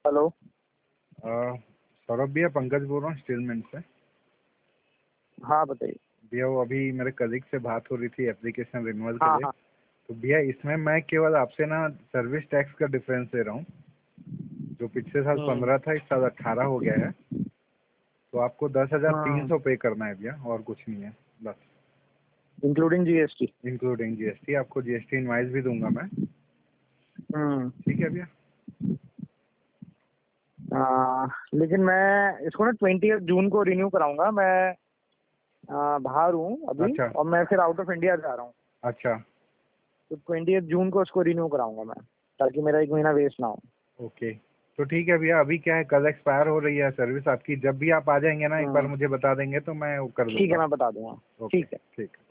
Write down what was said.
Hello. Saurabh भैया, पंकज बोल रहा हूँ स्टीलमैन से। हाँ बताइए। भैया वो अभी मेरे कलीग से बात हो रही थी एप्लीकेशन रिन्यूअल के हाँ लिए। हाँ। तो भैया इसमें मैं केवल आपसे ना सर्विस टैक्स का डिफरेंस दे रहा हूँ, जो पिछले साल 15 था, इस साल 18 हो गया है। तो आपको 10,300 पे करना है भैया, और कुछ नहीं है बस। Including GST? Including GST. आपको जीएसटी इनवाइस भी दूंगा मैं। ठीक है भैया। लेकिन मैं इसको ना 20 जून को रिन्यू कराऊंगा। मैं बाहर हूँ अभी। अच्छा। और मैं फिर आउट ऑफ इंडिया जा रहा हूँ। अच्छा। तो 20 जून को इसको रिन्यू कराऊंगा मैं, ताकि मेरा 1 महीना वेस्ट ना हो। ओके, तो ठीक है भैया। अभी क्या है, कल एक्सपायर हो रही है सर्विस आपकी। जब भी आप आ जाएंगे ना, एक बार मुझे बता देंगे तो मैं वो कर दूंगा। ठीक है, मैं बता दूंगा। ओके, ठीक है। ठीक है।